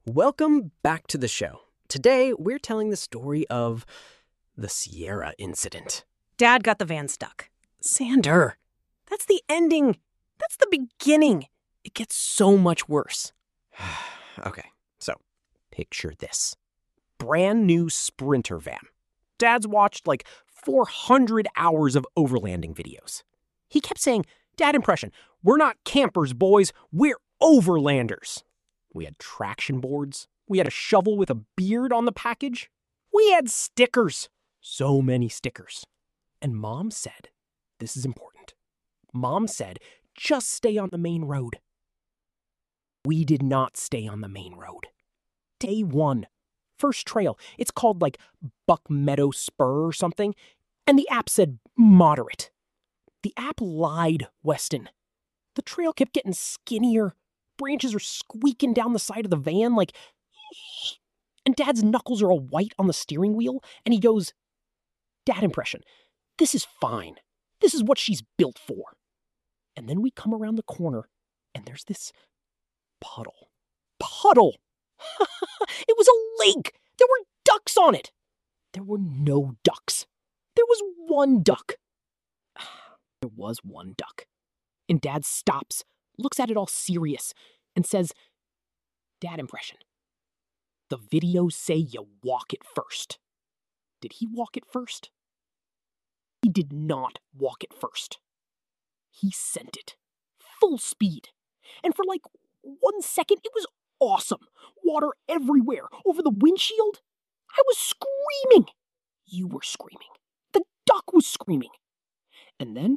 Welcome back to the show. Today, we're telling the story of the Sierra incident. Dad got the van stuck. Sander, that's the ending. That's the beginning. It gets so much worse. Okay, so picture this. Brand new Sprinter van. Dad's watched like 400 hours of overlanding videos. He kept saying, Dad impression, we're not campers, boys. We're overlanders. We had traction boards. We had a shovel with a beard on the package. We had stickers. So many stickers. And Mom said, this is important. Mom said, just stay on the main road. We did not stay on the main road. Day one. First trail. It's called like Buck Meadow Spur or something. And the app said moderate. The app lied, Weston. The trail kept getting skinnier. Branches are squeaking down the side of the van like... And Dad's knuckles are all white on the steering wheel. And he goes, Dad impression, this is fine. This is what she's built for. And then we come around the corner and there's this puddle. Puddle! It was a lake! There were ducks on it! There were no ducks. There was one duck. There was one duck. And Dad stops, looks at it all serious, and says, Dad impression, the videos say you walk it first. Did he walk it first? He did not walk it first. He sent it. Full speed. And for like 1 second, it was awesome. Water everywhere, over the windshield. I was screaming. You were screaming. The duck was screaming. And then,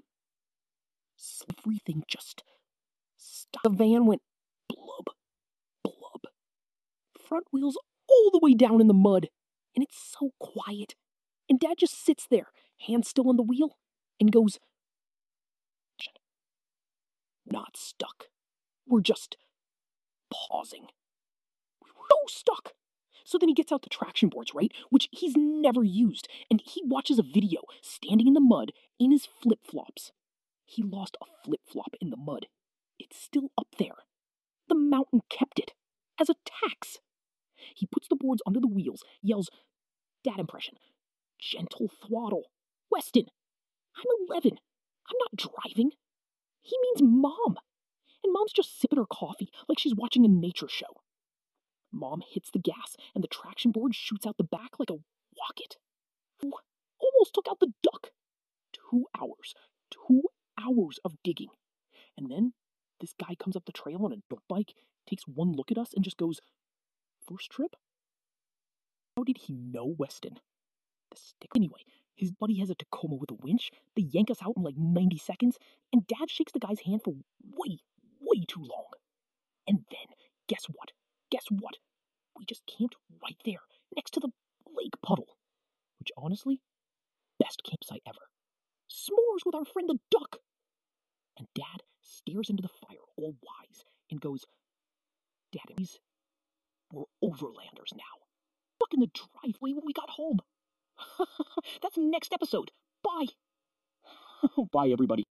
everything just stopped. The van went blub, blub. Front wheels all the way down in the mud. And it's so quiet. And Dad just sits there, hands still on the wheel, and goes, not stuck. We're just pausing. We were so stuck. So then he gets out the traction boards, right? Which he's never used. And he watches a video standing in the mud in his flip-flops. He lost a flip-flop in the mud. It's still up there. The mountain kept it as a tax. He puts the boards under the wheels, yells, Dad impression, gentle throttle. Weston, I'm 11. I'm not driving. He means Mom. And Mom's just sipping her coffee like she's watching a nature show. Mom hits the gas and the traction board shoots out the back like a rocket. Almost took out the duck. 2 hours. 2 hours of digging. And then this guy comes up the trail on a dirt bike, takes one look at us and just goes, first trip? How did he know Weston? The stick. Anyway, his buddy has a Tacoma with a winch. They yank us out in like 90 seconds, and Dad shakes the guy's hand for way too long. And then, guess what? Guess what? We just camped right there, next to the lake puddle. Which honestly, best campsite ever. S'mores with our friend the duck. And Dad stares into the fire all wise and goes, Dad, we're overlanders now. Look in the driveway when we got home. That's next episode. Bye. Bye, everybody.